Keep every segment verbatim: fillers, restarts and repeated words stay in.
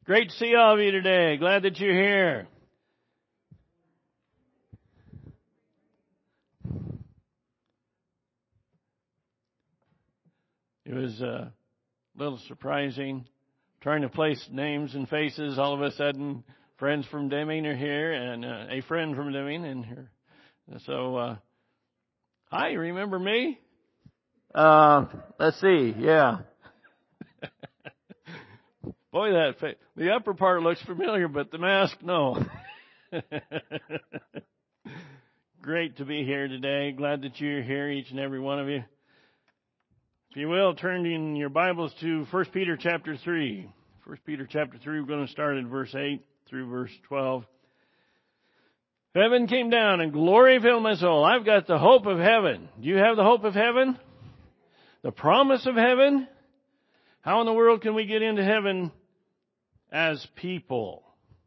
Great to see all of you today. Glad that you're here. It was a little surprising trying to place names and faces. All of a sudden, friends from Deming are here and uh, a friend from Deming and here. So, uh, hi, remember me? Uh, let's see. Yeah. Boy, that fa- the upper part looks familiar, but the mask, no. Great to be here today. Glad that you're here, each and every one of you. If you will, turn in your Bibles to First Peter chapter three. First Peter chapter three, we're going to start at verse eight through verse twelve. Heaven came down and glory filled my soul. I've got the hope of heaven. Do you have the hope of heaven? The promise of heaven? How in the world can we get into heaven as people?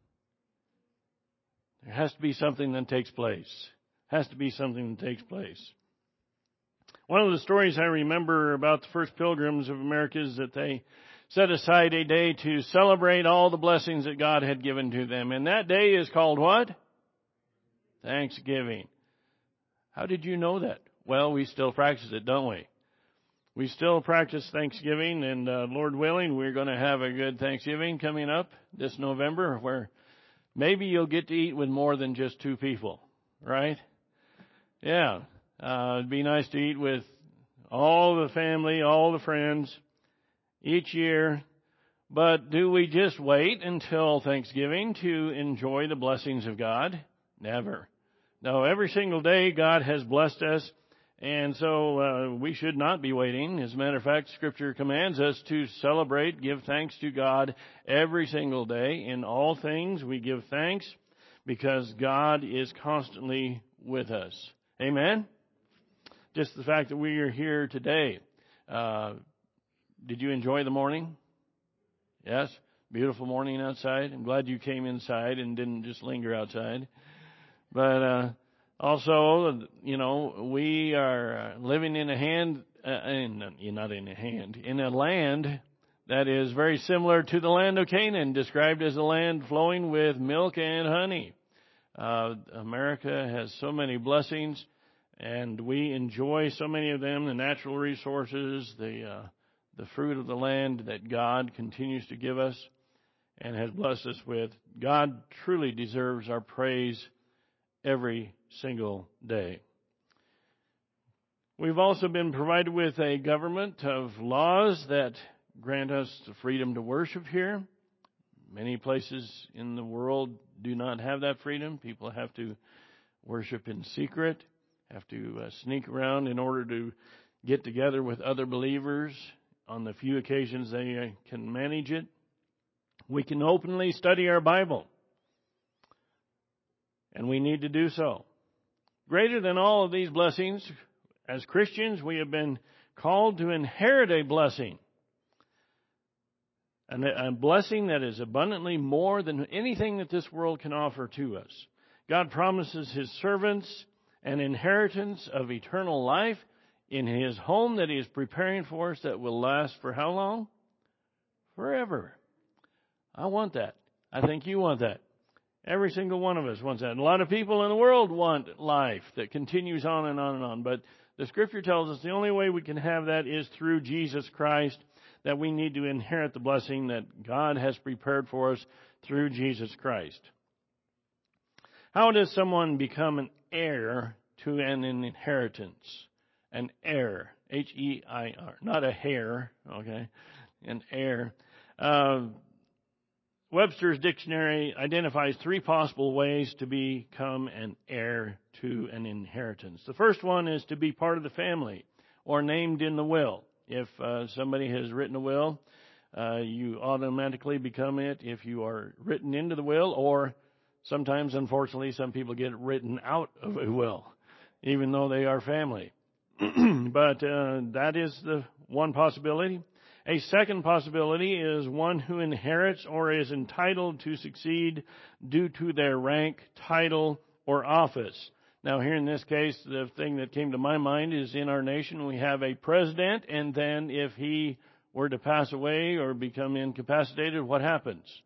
There has to be something that takes place. Has to be something that takes place. One of the stories I remember about the first pilgrims of America is that they set aside a day to celebrate all the blessings that God had given to them. And that day is called what? Thanksgiving. How did you know that? Well, we still practice it, don't we? We still practice Thanksgiving, and uh, Lord willing, we're going to have a good Thanksgiving coming up this November where maybe you'll get to eat with more than just two people, right? Yeah. Uh, it'd be nice to eat with all the family, all the friends each year. But do we just wait until Thanksgiving to enjoy the blessings of God? Never. No, every single day God has blessed us. And so uh, we should not be waiting. As a matter of fact, Scripture commands us to celebrate, give thanks to God every single day. In all things, we give thanks because God is constantly with us. Amen? Just the fact that we are here today. Uh, did you enjoy the morning? Yes? Beautiful morning outside. I'm glad you came inside and didn't just linger outside. But uh, also, you know, we are living in a hand, uh, in, not in a hand, in a land that is very similar to the land of Canaan, described as a land flowing with milk and honey. Uh, America has so many blessings, and we enjoy so many of them, the natural resources, the uh, the fruit of the land that God continues to give us and has blessed us with. God truly deserves our praise every single day. We've also been provided with a government of laws that grant us the freedom to worship here. Many places in the world do not have that freedom. People have to worship in secret, have to uh, sneak around in order to get together with other believers on the few occasions they uh, can manage it. We can openly study our Bible, and we need to do so. Greater than all of these blessings, as Christians, we have been called to inherit a blessing. And a blessing that is abundantly more than anything that this world can offer to us. God promises His servants an inheritance of eternal life in His home that He is preparing for us that will last for how long? Forever. I want that. I think you want that. Every single one of us wants that. And a lot of people in the world want life that continues on and on and on. But the Scripture tells us the only way we can have that is through Jesus Christ, that we need to inherit the blessing that God has prepared for us through Jesus Christ. How does someone become an heir to an inheritance? An heir. H E I R. Not a hair, okay? An heir. Uh, Webster's Dictionary identifies three possible ways to become an heir to an inheritance. The first one is to be part of the family or named in the will. If uh, somebody has written a will, uh, you automatically become it if you are written into the will, or sometimes, unfortunately, some people get written out of a will, even though they are family. But uh, that is the one possibility. A second possibility is one who inherits or is entitled to succeed due to their rank, title, or office. Now, here in this case, the thing that came to my mind is in our nation we have a president, and then if he were to pass away or become incapacitated, what happens?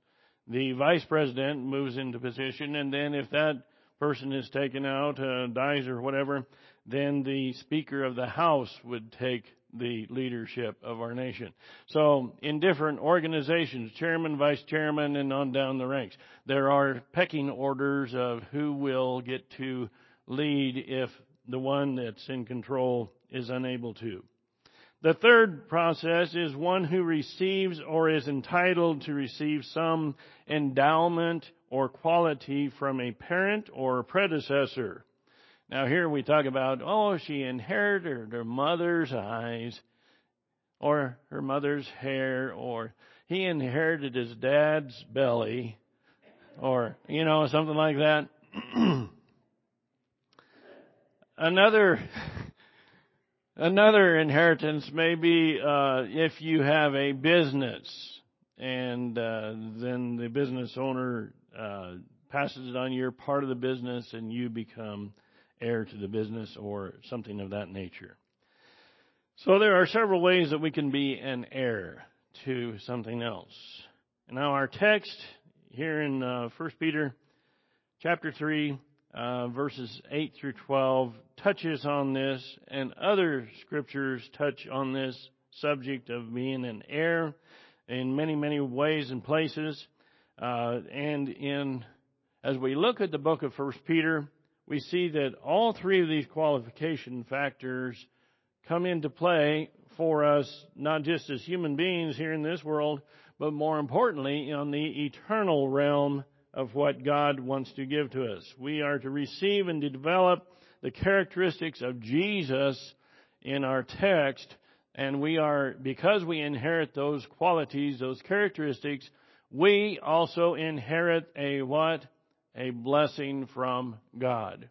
the vice president moves into position, and then if that person is taken out, uh, dies or whatever, then the Speaker of the House would take the leadership of our nation. So in different organizations, chairman, vice chairman, and on down the ranks, there are pecking orders of who will get to lead if the one that's in control is unable to. The third process is one who receives or is entitled to receive some endowment or quality from a parent or predecessor. Now here we talk about, oh, she inherited her mother's eyes or her mother's hair, or he inherited his dad's belly, or, you know, something like that. Another... Another inheritance may be uh, if you have a business and uh, then the business owner uh, passes it on your part of the business and you become heir to the business or something of that nature. So there are several ways that we can be an heir to something else. Now our text here in uh, First Peter chapter three, Uh, verses eight through twelve touches on this, and other scriptures touch on this subject of being an heir in many, many ways and places. Uh, and in as we look at the book of First Peter, we see that all three of these qualification factors come into play for us, not just as human beings here in this world, but more importantly, on the eternal realm of what God wants to give to us. We are to receive and to develop the characteristics of Jesus in our text, and we are, because we inherit those qualities, those characteristics, we also inherit a what? A blessing from God.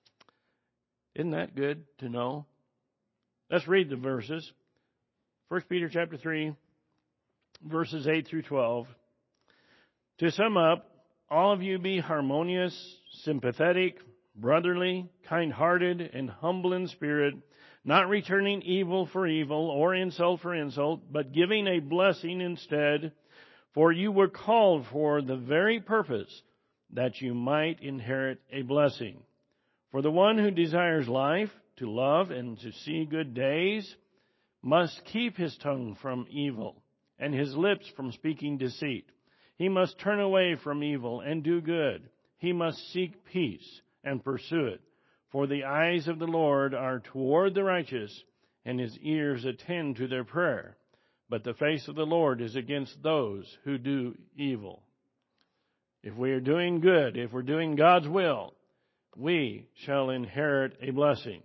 Isn't that good to know? Let's read the verses. First Peter chapter three, verses eight through twelve. To sum up, all of you be harmonious, sympathetic, brotherly, kind-hearted, and humble in spirit, not returning evil for evil or insult for insult, but giving a blessing instead. For you were called for the very purpose that you might inherit a blessing. For the one who desires life, to love, and to see good days, must keep his tongue from evil, and his lips from speaking deceit. He must turn away from evil and do good. He must seek peace and pursue it. For the eyes of the Lord are toward the righteous, and his ears attend to their prayer. But the face of the Lord is against those who do evil. If we are doing good, if we're doing God's will, we shall inherit a blessing.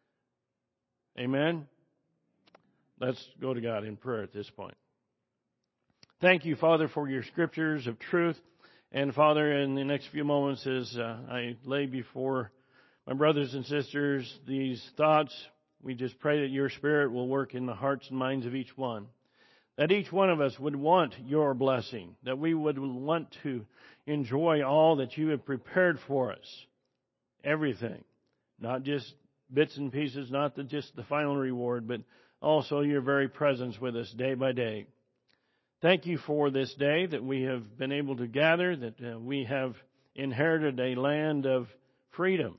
Amen? Let's go to God in prayer at this point. Thank you, Father, for your scriptures of truth. And, Father, in the next few moments as uh, I lay before my brothers and sisters these thoughts, we just pray that your Spirit will work in the hearts and minds of each one. That each one of us would want your blessing. That we would want to enjoy all that you have prepared for us. Everything. Not just bits and pieces, not the, just the final reward, but also your very presence with us day by day. Thank you for this day that we have been able to gather, that uh, we have inherited a land of freedom.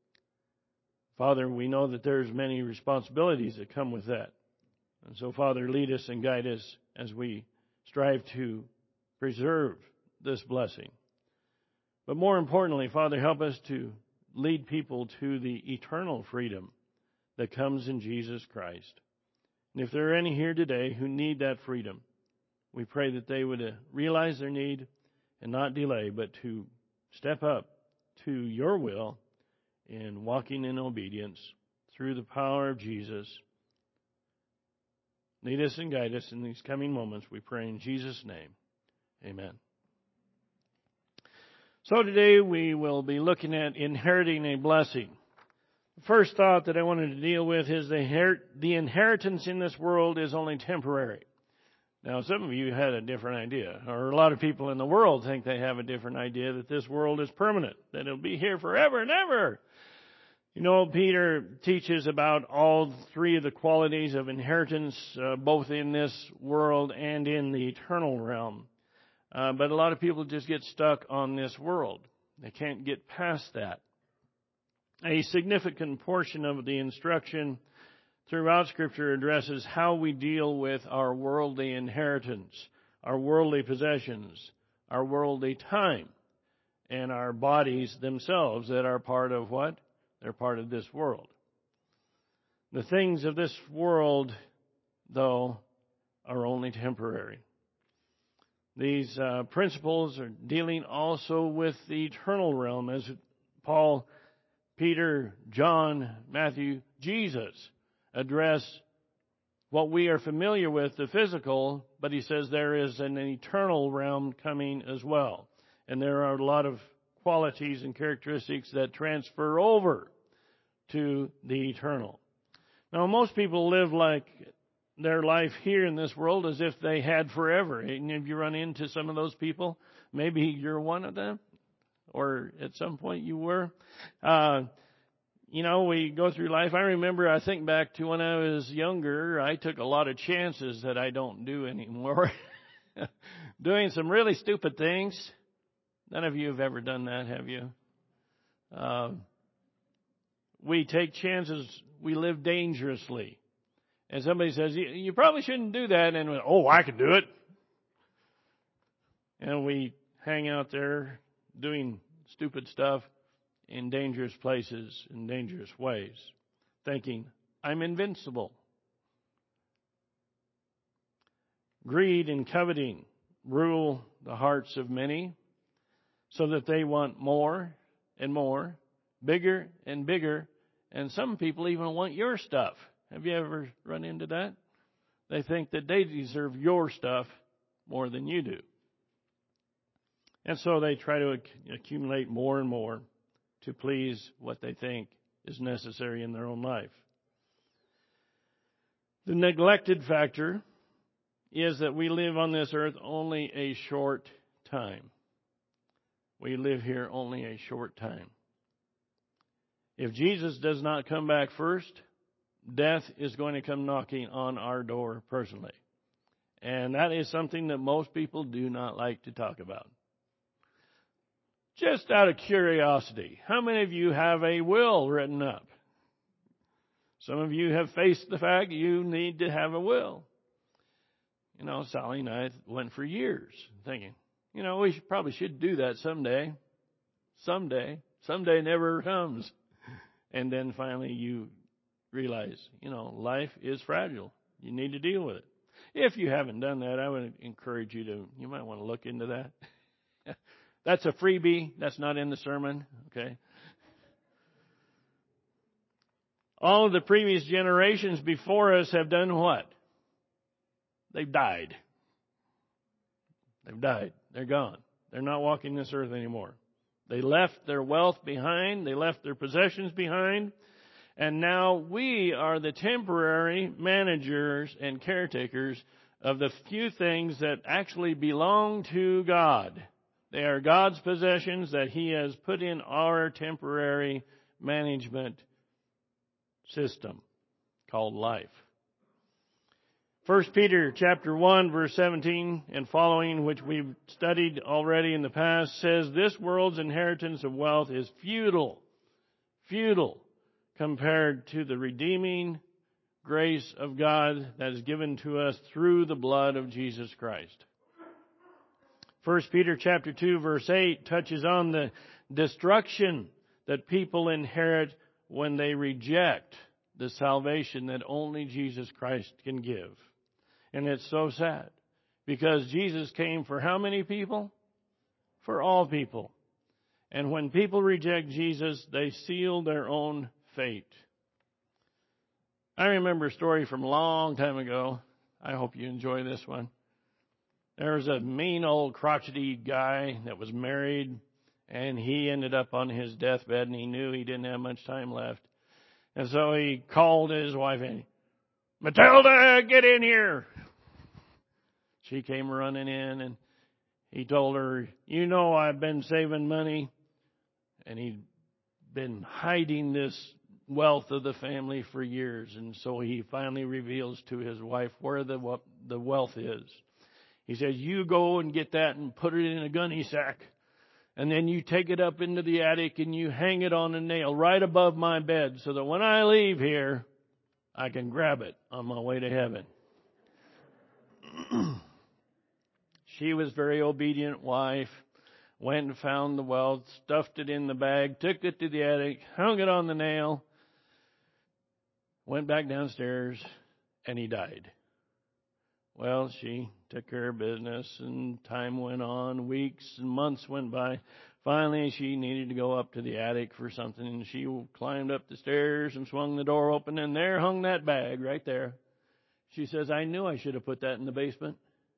Father, we know that there's many responsibilities that come with that. And so, Father, lead us and guide us as we strive to preserve this blessing. But more importantly, Father, help us to lead people to the eternal freedom that comes in Jesus Christ. And if there are any here today who need that freedom, we pray that they would realize their need and not delay, but to step up to your will in walking in obedience through the power of Jesus. Lead us and guide us in these coming moments, we pray in Jesus' name. Amen. So today we will be looking at inheriting a blessing. The first thought that I wanted to deal with is the, inher- the inheritance in this world is only temporary. Now, some of you had a different idea, or a lot of people in the world think they have a different idea that this world is permanent, that it'll be here forever and ever. You know, Peter teaches about all three of the qualities of inheritance, uh, both in this world and in the eternal realm. Uh, but a lot of people just get stuck on this world. They can't get past that. A significant portion of the instruction throughout Scripture addresses how we deal with our worldly inheritance, our worldly possessions, our worldly time, and our bodies themselves that are part of what? They're part of this world. The things of this world, though, are only temporary. These uh, principles are dealing also with the eternal realm, as Paul, Peter, John, Matthew, Jesus address what we are familiar with, the physical, but he says there is an eternal realm coming as well. And there are a lot of qualities and characteristics that transfer over to the eternal. Now, most people live like their life here in this world as if they had forever. And if you run into some of those people, maybe you're one of them, or at some point you were. Uh, you know, we go through life. I remember, I think back to when I was younger, I took a lot of chances that I don't do anymore. Doing some really stupid things. None of you have ever done that, have you? Uh, we take chances. We live dangerously. And somebody says, you, you probably shouldn't do that. And, we, oh, I can do it. And we hang out there doing stupid stuff in dangerous places, in dangerous ways, thinking, I'm invincible. Greed and coveting rule the hearts of many so that they want more and more, bigger and bigger, and some people even want your stuff. Have you ever run into that? They think that they deserve your stuff more than you do. And so they try to accumulate more and more to please what they think is necessary in their own life. The neglected factor is that we live on this earth only a short time. We live here only a short time. If Jesus does not come back first, death is going to come knocking on our door personally. And that is something that most people do not like to talk about. Just out of curiosity, how many of you have a will written up? Some of you have faced the fact you need to have a will. You know, Sally and I went for years thinking, you know, we should, probably should do that someday. Someday. Someday never comes. And then finally you realize, you know, life is fragile. You need to deal with it. If you haven't done that, I would encourage you to, you might want to look into that. That's a freebie. That's not in the sermon. Okay. All of the previous generations before us have done what? They've died. They've died. They're gone. They're not walking this earth anymore. They left their wealth behind. They left their possessions behind. And now we are the temporary managers and caretakers of the few things that actually belong to God. They are God's possessions that He has put in our temporary management system called life. First Peter chapter one, verse seventeen and following, which we've studied already in the past, says, this world's inheritance of wealth is futile, futile compared to the redeeming grace of God that is given to us through the blood of Jesus Christ. First Peter chapter two, verse eight touches on the destruction that people inherit when they reject the salvation that only Jesus Christ can give. And it's so sad because Jesus came for how many people? For all people. And when people reject Jesus, they seal their own fate. I remember a story from a long time ago. I hope you enjoy this one. There was a mean old crotchety guy that was married, and he ended up on his deathbed, and he knew he didn't have much time left. And so he called his wife in. Matilda, get in here. She came running in, and he told her, you know I've been saving money. And he'd been hiding this wealth of the family for years. And so he finally reveals to his wife where the, the wealth is. He says, you go and get that and put it in a gunny sack. And then you take it up into the attic and you hang it on a nail right above my bed so that when I leave here, I can grab it on my way to heaven. She was a very obedient wife, went and found the wealth, stuffed it in the bag, took it to the attic, hung it on the nail, went back downstairs, and he died. Well, she took care of business, and time went on, weeks and months went by. Finally, she needed to go up to the attic for something, and she climbed up the stairs and swung the door open, and there hung that bag right there. She says, I knew I should have put that in the basement.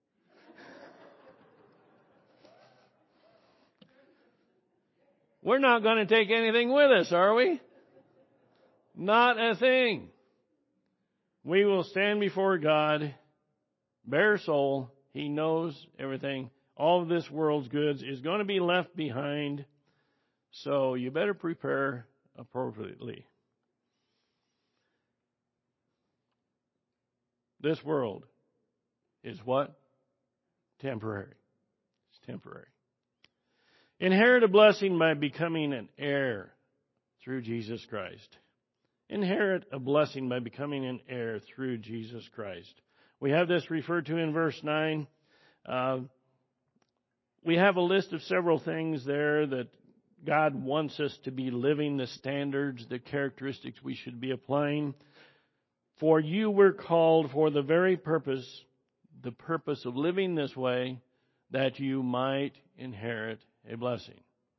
We're not going to take anything with us, are we? Not a thing. We will stand before God, bare soul. He knows everything. All of this world's goods is going to be left behind. So you better prepare appropriately. This world is what? Temporary. It's temporary. Inherit a blessing by becoming an heir through Jesus Christ. Inherit a blessing by becoming an heir through Jesus Christ. We have this referred to in verse nine. Uh, we have a list of several things there that God wants us to be living, the standards, the characteristics we should be applying. For you were called for the very purpose, the purpose of living this way, that you might inherit a blessing.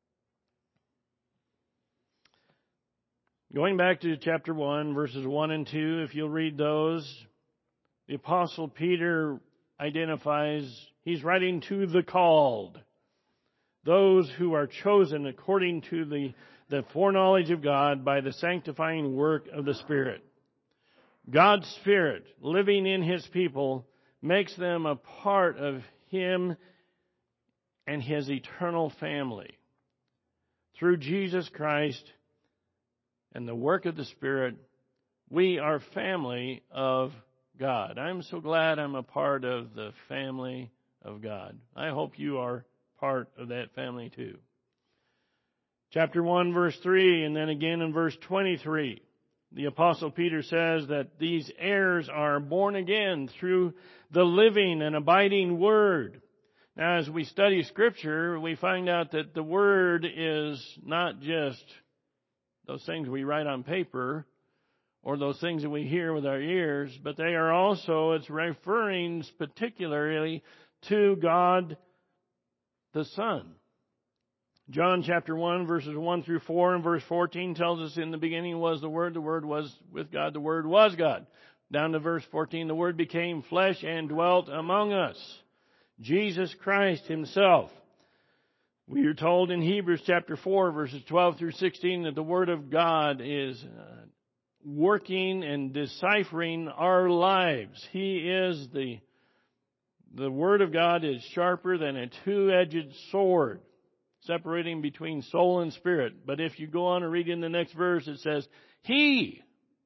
Going back to chapter one, verses one and two, if you'll read those, the Apostle Peter identifies, he's writing to the called, those who are chosen according to the, the foreknowledge of God by the sanctifying work of the Spirit. God's Spirit living in His people makes them a part of Him and His eternal family. Through Jesus Christ and the work of the Spirit, we are family of God. I'm so glad I'm a part of the family of God. I hope you are part of that family too. Chapter one, verse three, and then again in verse twenty-three, the Apostle Peter says that these heirs are born again through the living and abiding Word. Now, as we study Scripture, we find out that the Word is not just those things we write on paper or those things that we hear with our ears, but they are also, it's referring particularly to God the Son. John chapter one, verses one through four, and verse fourteen tells us, in the beginning was the Word, the Word was with God, the Word was God. Down to verse fourteen, the Word became flesh and dwelt among us. Jesus Christ Himself. We are told in Hebrews chapter four, verses twelve through sixteen, that the Word of God is uh, working and deciphering our lives. He is the, the Word of God is sharper than a two-edged sword, separating between soul and spirit. But if you go on and read in the next verse, it says, He.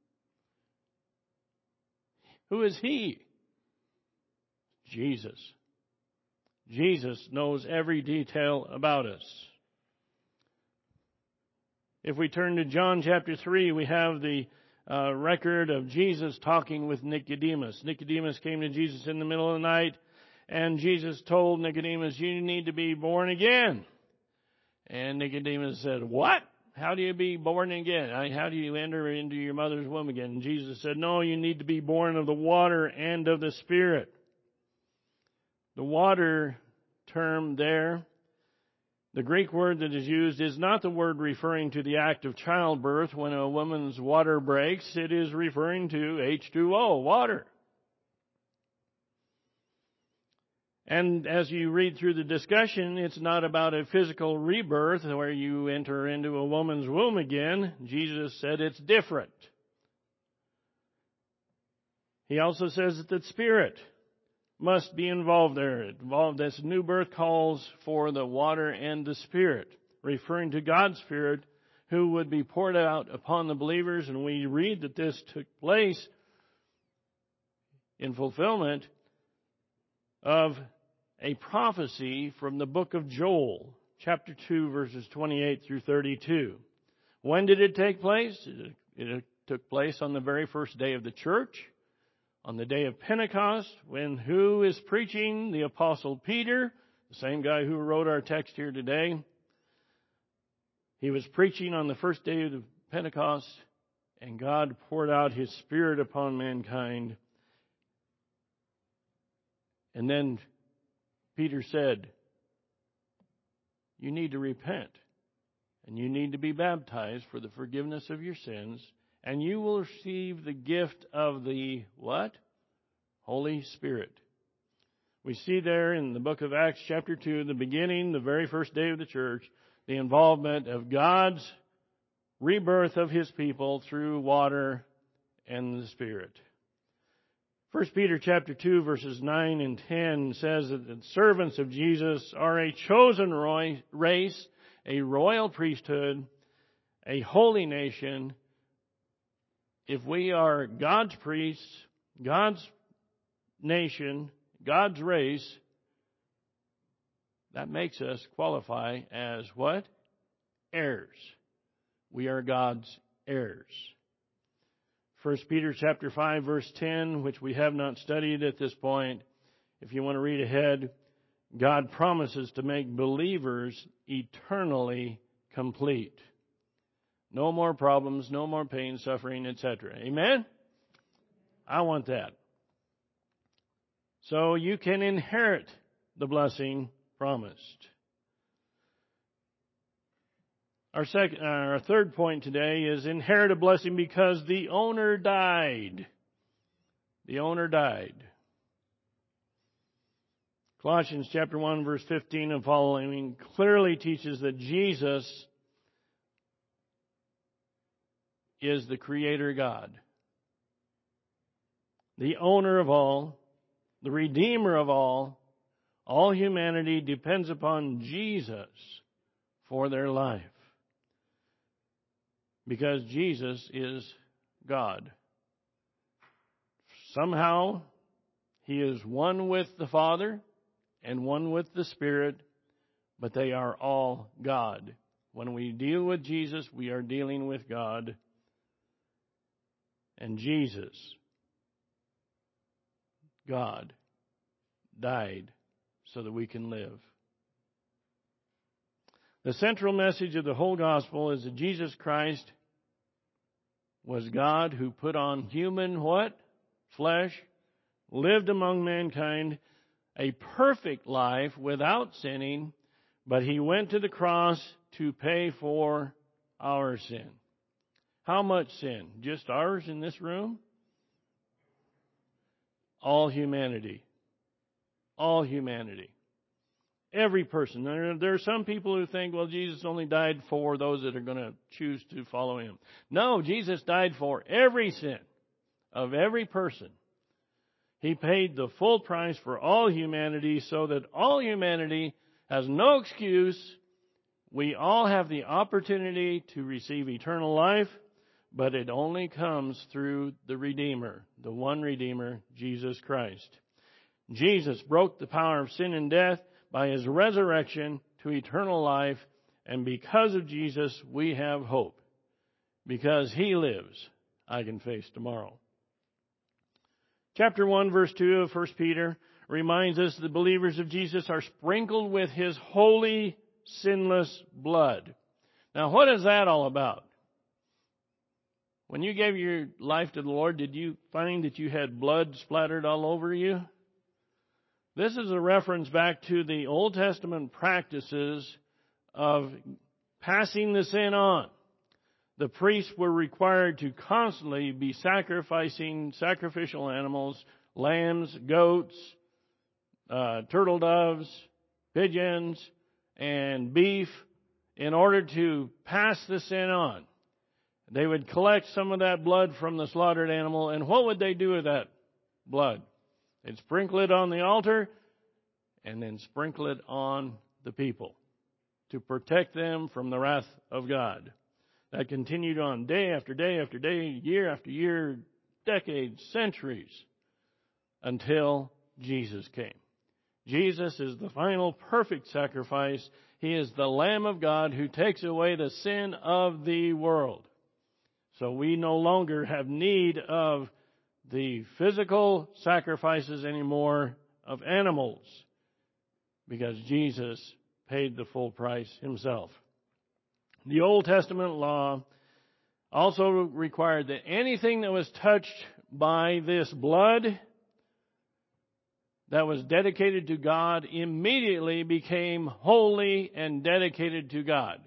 Who is He? Jesus. Jesus knows every detail about us. If we turn to John chapter three, we have the uh, record of Jesus talking with Nicodemus. Nicodemus came to Jesus in the middle of the night, and Jesus told Nicodemus, you need to be born again. And Nicodemus said, what? How do you be born again? How do you enter into your mother's womb again? And Jesus said, no, you need to be born of the water and of the Spirit. The water term there, the Greek word that is used, is not the word referring to the act of childbirth when a woman's water breaks. It is referring to H two O, water. And as you read through the discussion, it's not about a physical rebirth where you enter into a woman's womb again. Jesus said it's different. He also says that the Spirit must be involved there. Involved, this new birth calls for the water and the Spirit, referring to God's Spirit who would be poured out upon the believers. And we read that this took place in fulfillment of a prophecy from the book of Joel, chapter two, verses twenty-eight through thirty-two. When did it take place? It, it took place on the very first day of the church, on the day of Pentecost, when who is preaching? The Apostle Peter, the same guy who wrote our text here today. He was preaching on the first day of the Pentecost, and God poured out His Spirit upon mankind. And then Peter said, you need to repent, and you need to be baptized for the forgiveness of your sins, and you will receive the gift of the what? Holy Spirit. We see there in the book of Acts chapter two, the beginning, the very first day of the church, the involvement of God's rebirth of His people through water and the Spirit. First Peter chapter two, verses nine and ten says that the servants of Jesus are a chosen race, a royal priesthood, a holy nation. If we are God's priests, God's nation, God's race, that makes us qualify as what? Heirs. We are God's heirs. First Peter chapter five, verse ten, which we have not studied at this point. If you want to read ahead, God promises to make believers eternally complete. No more problems, no more pain, suffering, et cetera. Amen? I want that. So you can inherit the blessing promised. Our second, our third point today is inherit a blessing because the owner died. The owner died. Colossians chapter one, verse fifteen and following clearly teaches that Jesus is the Creator God, the owner of all, the Redeemer of all. All humanity depends upon Jesus for their life, because Jesus is God. Somehow, He is one with the Father and one with the Spirit, but they are all God. When we deal with Jesus, we are dealing with God. And Jesus, God, died so that we can live. The central message of the whole gospel is that Jesus Christ was God who put on human what? Flesh, lived among mankind, a perfect life without sinning, but He went to the cross to pay for our sin. How much sin? Just ours in this room? All humanity. All humanity. Every person. There, there are some people who think, well, Jesus only died for those that are going to choose to follow Him. No, Jesus died for every sin of every person. He paid the full price for all humanity so that all humanity has no excuse. We all have the opportunity to receive eternal life, but it only comes through the Redeemer, the one Redeemer, Jesus Christ. Jesus broke the power of sin and death by His resurrection to eternal life, and because of Jesus, we have hope. Because He lives, I can face tomorrow. Chapter one, verse two of First Peter reminds us the believers of Jesus are sprinkled with His holy, sinless blood. Now, what is that all about? When you gave your life to the Lord, did you find that you had blood splattered all over you? This is a reference back to the Old Testament practices of passing the sin on. The priests were required to constantly be sacrificing sacrificial animals, lambs, goats, uh, turtle doves, pigeons, and beef in order to pass the sin on. They would collect some of that blood from the slaughtered animal, and what would they do with that blood? They'd sprinkle it on the altar and then sprinkle it on the people to protect them from the wrath of God. That continued on day after day after day, year after year, decades, centuries, until Jesus came. Jesus is the final perfect sacrifice. He is the Lamb of God who takes away the sin of the world. So we no longer have need of the physical sacrifices anymore of animals, because Jesus paid the full price himself. The Old Testament law also required that anything that was touched by this blood that was dedicated to God immediately became holy and dedicated to God.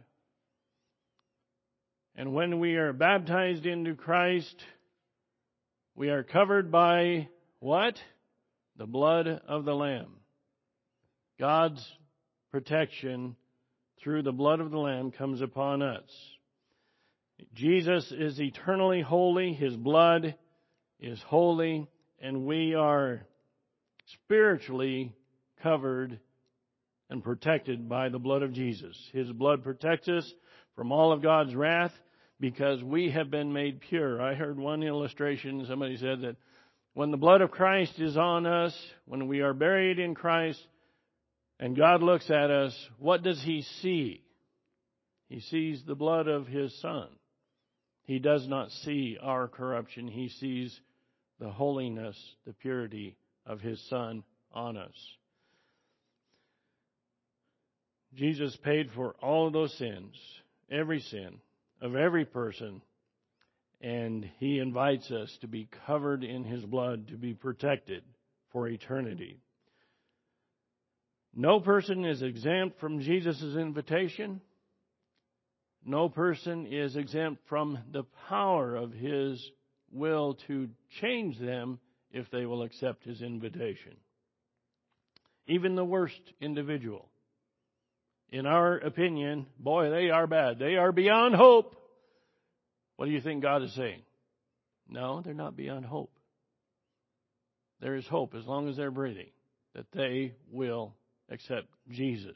And when we are baptized into Christ, we are covered by what? The blood of the Lamb. God's protection through the blood of the Lamb comes upon us. Jesus is eternally holy. His blood is holy, and we are spiritually covered and protected by the blood of Jesus. His blood protects us from all of God's wrath because we have been made pure. I heard one illustration, somebody said that when the blood of Christ is on us, when we are buried in Christ, and God looks at us, what does He see? He sees the blood of His Son. He does not see our corruption. He sees the holiness, the purity of His Son on us. Jesus paid for all of those sins, every sin of every person, and He invites us to be covered in His blood, to be protected for eternity. No person is exempt from Jesus' invitation. No person is exempt from the power of His will to change them if they will accept His invitation. Even the worst individual. In our opinion, boy, they are bad. They are beyond hope. What do you think God is saying? No, they're not beyond hope. There is hope as long as they're breathing, that they will accept Jesus.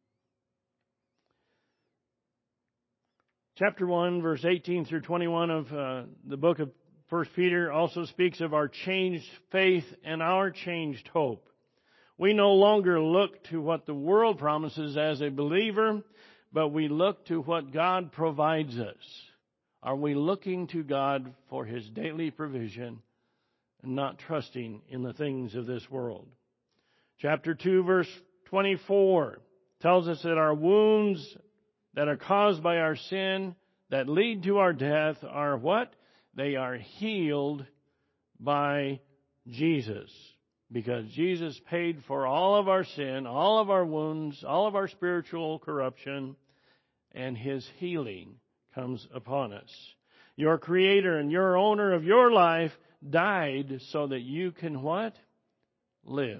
Chapter one, verse eighteen through twenty-one of uh, the book of First Peter also speaks of our changed faith and our changed hope. We no longer look to what the world promises as a believer, but we look to what God provides us. Are we looking to God for His daily provision and not trusting in the things of this world? Chapter two, verse twenty-four tells us that our wounds that are caused by our sin, that lead to our death, are what? They are healed by Jesus. Because Jesus paid for all of our sin, all of our wounds, all of our spiritual corruption, and His healing comes upon us. Your Creator and your owner of your life died so that you can what? Live.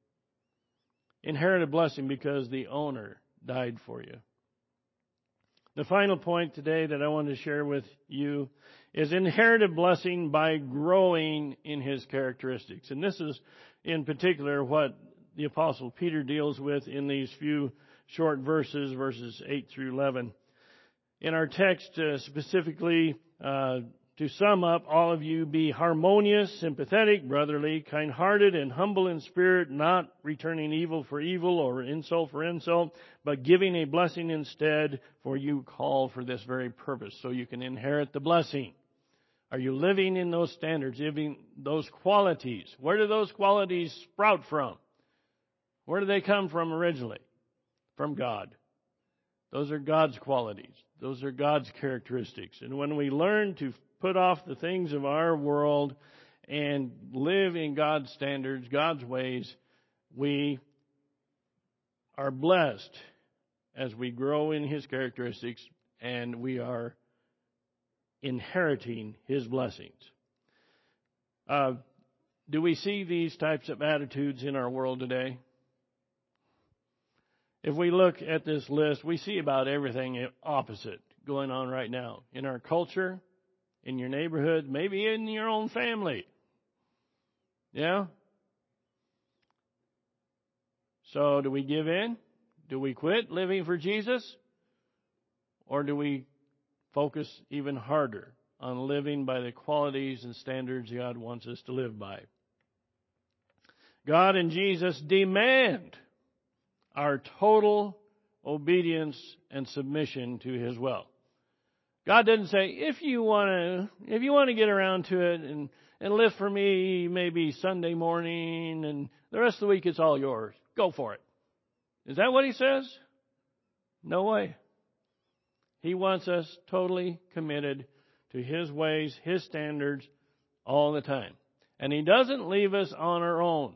Inherit a blessing because the owner died for you. The final point today that I want to share with you is inherited blessing by growing in His characteristics. And this is in particular what the Apostle Peter deals with in these few short verses, verses eight through eleven. In our text uh, specifically, uh, to sum up, all of you be harmonious, sympathetic, brotherly, kind-hearted, and humble in spirit, not returning evil for evil or insult for insult, but giving a blessing instead, for you call for this very purpose, so you can inherit the blessing. Are you living in those standards, living those qualities? Where do those qualities sprout from? Where do they come from originally? From God. Those are God's qualities. Those are God's characteristics. And when we learn to put off the things of our world and live in God's standards, God's ways, we are blessed as we grow in His characteristics, and we are inheriting His blessings. Uh, do we see these types of attitudes in our world today? If we look at this list, we see about everything opposite going on right now in our culture, in your neighborhood, maybe in your own family. Yeah? So do we give in? Do we quit living for Jesus? Or do we focus even harder on living by the qualities and standards God wants us to live by? God and Jesus demand our total obedience and submission to His will. God doesn't say, if you want to, if you want to get around to it and, and live for me maybe Sunday morning and the rest of the week it's all yours. Go for it. Is that what He says? No way. He wants us totally committed to His ways, His standards all the time. And He doesn't leave us on our own.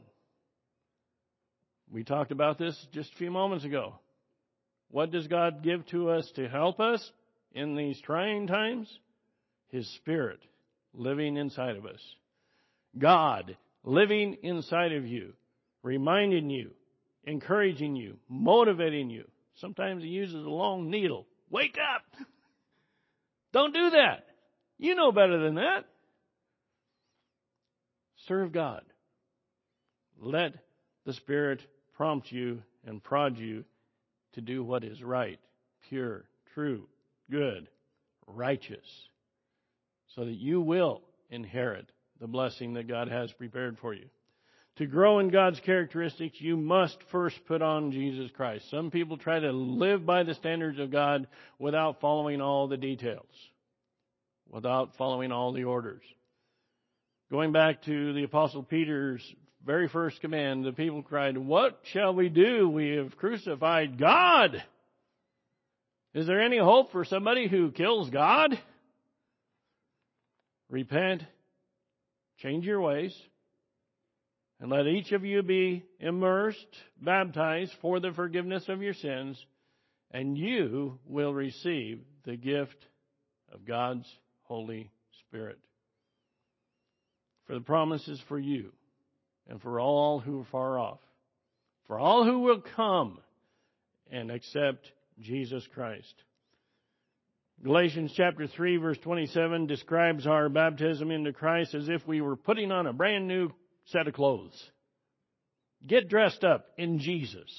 We talked about this just a few moments ago. What does God give to us to help us in these trying times? His Spirit living inside of us. God living inside of you, reminding you, encouraging you, motivating you. Sometimes He uses a long needle. Wake up! Don't do that. You know better than that. Serve God. Let the Spirit prompt you and prod you to do what is right, pure, true, good, righteous, so that you will inherit the blessing that God has prepared for you. To grow in God's characteristics, you must first put on Jesus Christ. Some people try to live by the standards of God without following all the details, without following all the orders. Going back to the Apostle Peter's very first command, the people cried, "What shall we do? We have crucified God. Is there any hope for somebody who kills God?" Repent, change your ways, and let each of you be immersed, baptized for the forgiveness of your sins, and you will receive the gift of God's Holy Spirit. For the promise is for you, and for all who are far off, for all who will come and accept Jesus Christ. Galatians chapter three, verse twenty-seven describes our baptism into Christ as if we were putting on a brand new set of clothes. Get dressed up in Jesus.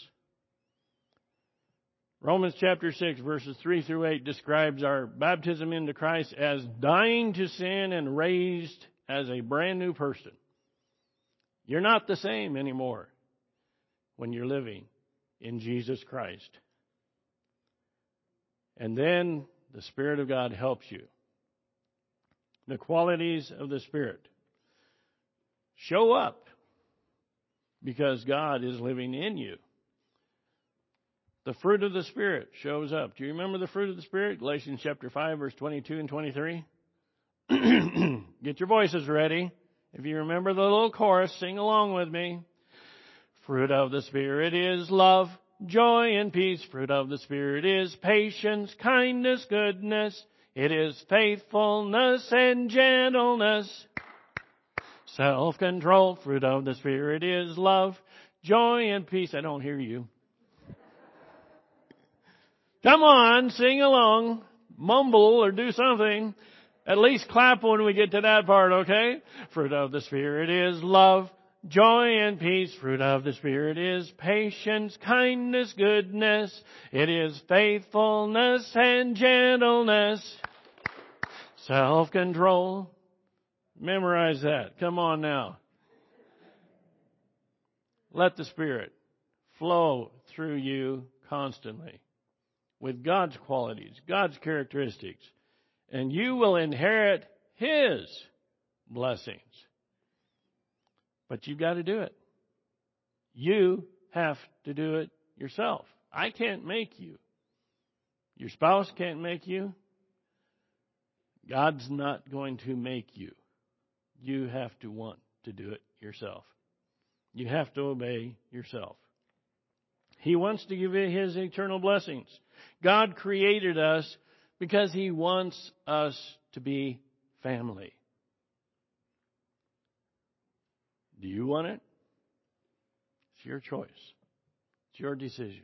Romans chapter six, verses three through eight describes our baptism into Christ as dying to sin and raised as a brand new person. You're not the same anymore when you're living in Jesus Christ. And then the Spirit of God helps you. The qualities of the Spirit show up because God is living in you. The fruit of the Spirit shows up. Do you remember the fruit of the Spirit? Galatians chapter five, verse twenty-two and twenty-three. Get your voices ready. If you remember the little chorus, sing along with me. Fruit of the Spirit is love, joy, and peace. Fruit of the Spirit is patience, kindness, goodness. It is faithfulness and gentleness. Self-control. Fruit of the Spirit is love, joy, and peace. I don't hear you. Come on, sing along. Mumble or do something. At least clap when we get to that part, okay? Fruit of the Spirit is love, joy, and peace. Fruit of the Spirit is patience, kindness, goodness. It is faithfulness and gentleness. Self-control. Memorize that. Come on now. Let the Spirit flow through you constantly with God's qualities, God's characteristics, and you will inherit His blessings. But you've got to do it. You have to do it yourself. I can't make you. Your spouse can't make you. God's not going to make you. You have to want to do it yourself. You have to obey yourself. He wants to give you His eternal blessings. God created us because He wants us to be family. Do you want it? It's your choice. It's your decision.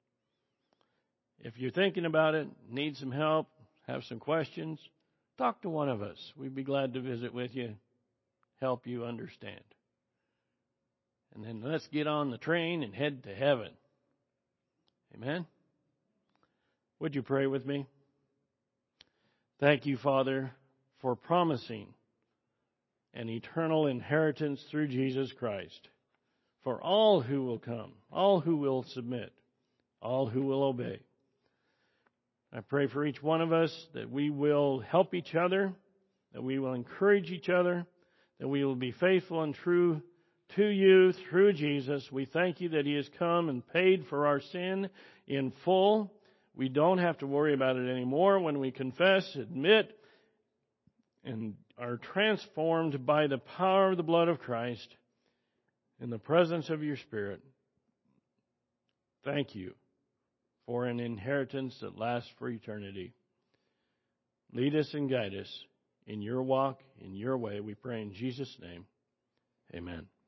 If you're thinking about it, need some help, have some questions, talk to one of us. We'd be glad to visit with you, help you understand. And then let's get on the train and head to heaven. Amen? Would you pray with me? Thank you, Father, for promising an eternal inheritance through Jesus Christ. for all who will come, all who will submit, all who will obey. I pray for each one of us that we will help each other, that we will encourage each other, that we will be faithful and true to you through Jesus. We thank you that He has come and paid for our sin in full. We don't have to worry about it anymore when we confess, admit, and are transformed by the power of the blood of Christ in the presence of your Spirit. Thank you for an inheritance that lasts for eternity. Lead us and guide us in your walk, in your way. We pray in Jesus' name. Amen.